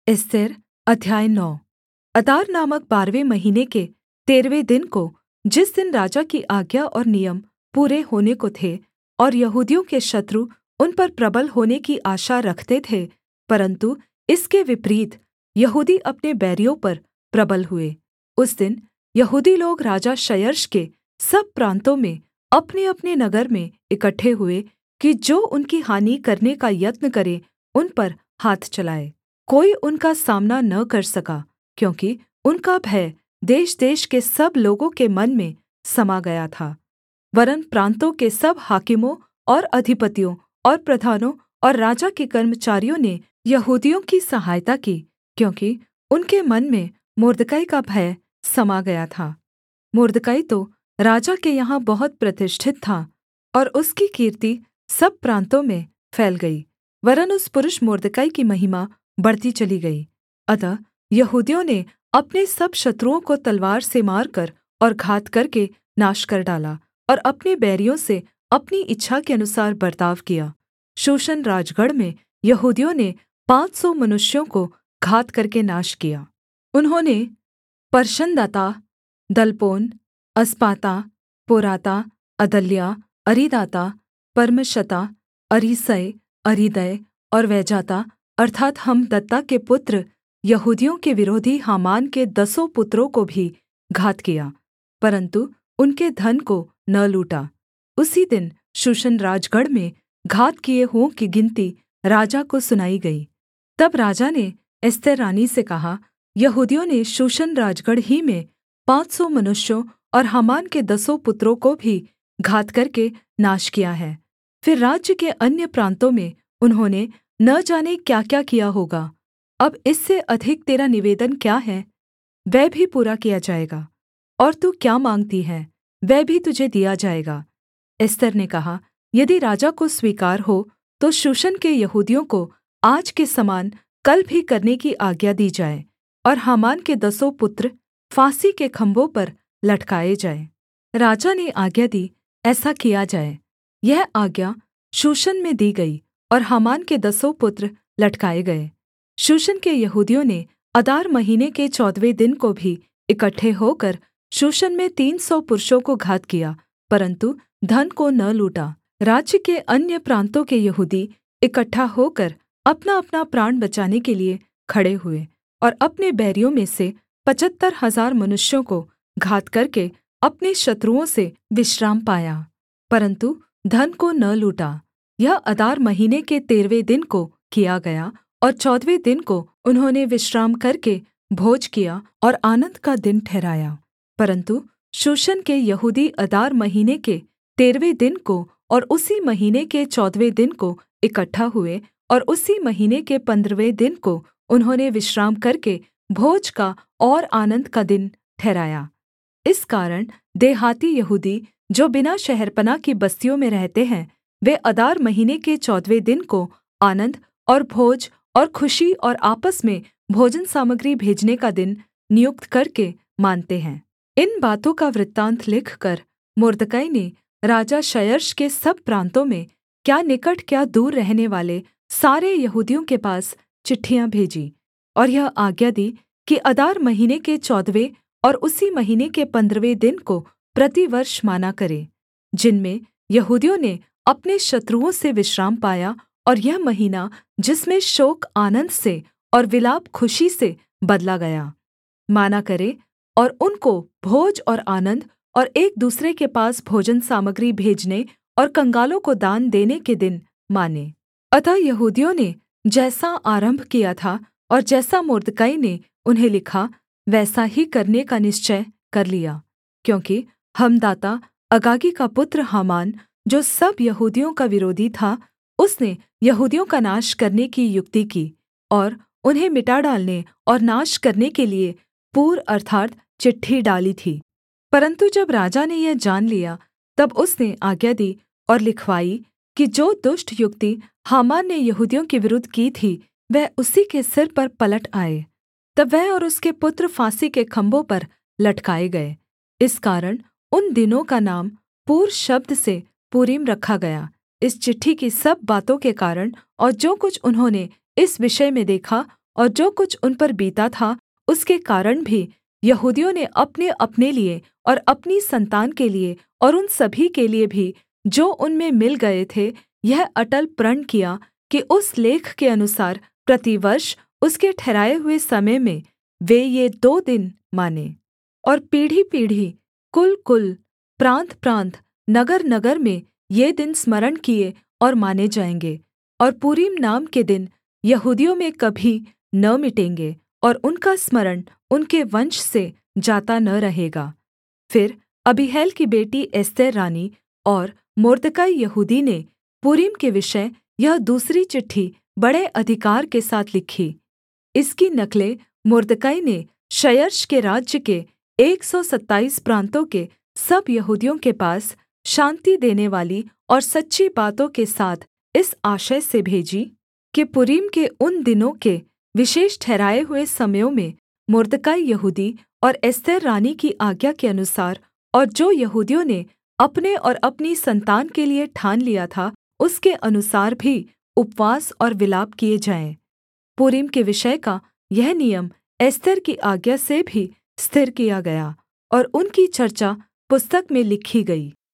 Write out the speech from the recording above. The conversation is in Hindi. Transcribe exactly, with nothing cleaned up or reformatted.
एस्तेर अध्याय नौ। अदार नामक बारहवें महीने के तेरहवें दिन को, जिस दिन राजा की आज्ञा और नियम पूरे होने को थे और यहूदियों के शत्रु उन पर प्रबल होने की आशा रखते थे, परन्तु इसके विपरीत यहूदी अपने बैरियों पर प्रबल हुए, उस दिन यहूदी लोग राजा क्षयर्ष के सब प्रान्तों में अपनेअपने नगर में इकट्ठे हुए कि जो उनकी हानि करने का यत्न करे उन पर हाथ चलाए। कोई उनका सामना न कर सका, क्योंकि उनका भय देशदेश के सब लोगों के मन में समा गया था। वरन् प्रान्तों के सब हाकिमों और अधिपतियों और प्रधानों और राजा के कर्मचारियों ने यहूदियों की सहायता की, क्योंकि उनके मन में मोर्देकै का भय समा गया था। मोर्देकै तो राजा के यहाँ बहुत प्रतिष्ठित था, और उसकी कीर्ति सब प्रान्तों में फैल गई, वरन् उस पुरुष मोर्देकै की महिमा बढ़ती चली गई। अतः यहूदियों ने अपने सब शत्रुओं को तलवार से मारकर और घात करके नाश कर डाला, और अपने बैरियों से अपनी इच्छा के अनुसार बर्ताव किया। शूशन राजगढ़ में यहूदियों ने पाँच सौ मनुष्यों को घात करके नाश किया। उन्होंने परशनदाता, दलपोन, अस्पाता, पोराता, अदल्याह, अरीदाता, परमशता, अरीसै, अरीदै और वैजाता अर्थात् हमदत्ता के पुत्र यहूदियों के विरोधी हामान के दसों पुत्रों को भी घात किया, परन्तु उनके धन को न लूटा। उसी दिन शूशन राजगढ़ में घात किए हुओं की गिनती राजा को सुनाई गई। तब राजा ने एस्तेर रानी से कहा, यहूदियों ने शूशन राजगढ़ ही में पाँच सौ मनुष्यों और हामान के दसों पुत्रों को भी घात करके नाश किया है। फिर राज्य के अन्य प्रान्तों में उन्होंने न जाने क्या-क्या किया होगा। अब इससे अधिक तेरा निवेदन क्या है, वह भी पूरा किया जाएगा, और तू क्या माँगती है, वह भी तुझे दिया जाएगा। एस्तेर ने कहा, यदि राजा को स्वीकार हो तो शूशन के यहूदियों को आज के समान कल भी करने की आज्ञा दी जाए, और हामान के दसों पुत्र फांसी के खम्भों पर लटकाए जाएँ। राजा ने आज्ञा दी, ऐसा किया जाए। यह आज्ञा शूशन में दी गई, और हामान के दसों पुत्र लटकाए गए। शूशन के यहूदियों ने अदार महीने के चौदहवें दिन को भी इकट्ठे होकर शूशन में तीन सौ पुरुषों को घात किया, परन्तु धन को न लूटा। राज्य के अन्य प्रान्तों के यहूदी इकट्ठा होकर अपनाअपना प्राण बचाने के लिये खड़े हुए, और अपने बैरियों में से पचहत्तर हजार मनुष्यों को घात करके अपने शत्रुओं से विश्राम पाया, परन्तु धन को न लूटा। यह अदार महीने के तेरहवें दिन को किया गया, और चौदहवें दिन को उन्होंने विश्राम करके भोज किया और आनन्द का दिन ठहराया। परन्तु शूशन के यहूदी अदार महीने के तेरहवें दिन को और उसी महीने के चौदहवें दिन को इकट्ठा हुए, और उसी महीने के पन्द्रहवें दिन को उन्होंने विश्राम करके भोज का और आनन्द का दिन ठहराया। इस कारण देहाती यहूदी जो बिना शहरपनाह की बस्तियों में रहते हैं, वे अदार महीने के चौदहवें दिन को आनन्द और भोज और खुशी और आपस में भोजन सामग्री भेजने का दिन नियुक्त करके मानते हैं। इन बातों का वृत्तान्त लिखकर मोर्देकै ने राजा क्षयर्ष के सब प्रान्तों में, क्या निकट क्या दूर रहने वाले सारे यहूदियों के पास चिट्ठियाँ भेजी, और यह आज्ञा दी कि अदार महीने के चौदहवें और उसी महीने के पन्द्रहवें दिन को प्रतिवर्ष माना करें, जिनमें यहूदियों ने अपने शत्रुओं से विश्राम पाया, और यह महीना जिसमें शोक आनन्द से और विलाप खुशी से बदला गया, माना करे, और उनको भोज और आनन्द और एक दूसरे के पास भोजन सामग्री भेजने और कंगालों को दान देने के दिन माने। अतः यहूदियों ने जैसा आरम्भ किया था और जैसा मोर्देकै ने उन्हें लिखा, वैसा ही करने का निश्चय कर लिया, क्योंकि हमदाता अगागी का पुत्र हामान, जो सब यहूदियों का विरोधी था, उसने यहूदियों का नाश करने की युक्ति की और उन्हें मिटा डालने और नाश करने के लिये पूर अर्थात् चिट्ठी डाली थी। परन्तु जब राजा ने यह जान लिया, तब उसने आज्ञा दी और लिखवाई कि जो दुष्ट युक्ति हामान ने यहूदियों के विरुद्ध की थी, वह उसी के सिर पर पलट आए। तब वह और उसके पुत्र फांसी के खम्भों पर लटकाए गए। इस कारण उन दिनों का नाम पूर शब्द से पूरीम रखा गया। इस चिट्ठी की सब बातों के कारण और जो कुछ उन्होंने इस विषय में देखा और जो कुछ उन पर बीता था उसके कारण भी यहूदियों ने अपनेअपने लिए और अपनी सन्तान के लिए और उन सभी के लिए भी जो उनमें मिल गए थे यह अटल प्रण किया कि उस लेख के अनुसार प्रतिवर्ष उसके ठहराए हुए समय में वे ये दो दिन मानें और पीढ़ीपीढ़ी कुलकुल प्रान्तप्रान्त नगरनगर में ये दिन स्मरण किए और माने जाएँगे और पूरीम नाम के दिन यहूदियों में कभी न मिटेंगे और उनका स्मरण उनके वंश से जाता न रहेगा। फिर अबीहैल की बेटी एस्तेर रानी और मोर्देकाई यहूदी ने पूरीम के विषय यह दूसरी चिट्ठी बड़े अधिकार के साथ लिखी। इसकी नकलें मोर्देकाई ने क्षयर्ष के राज्य के एक सौ सत्ताईस प्रान्तों के सब यहूदियों के पास शान्ति देनेवाली और सच्ची बातों के साथ इस आशय से भेजी कि पूरीम के उन दिनों के विशेष ठहराए हुए समयों में मोर्देकाई यहूदी और एस्तेर रानी की आज्ञा के अनुसार और जो यहूदियों ने अपने और अपनी सन्तान के लिए ठान लिया था उसके अनुसार भी उपवास और विलाप किए जाएँ। पूरीम के विषय का यह नियम एस्तेर की आज्ञा से भी स्थिर किया गया और उनकी चर्चा पुस्तक में लिखी गई।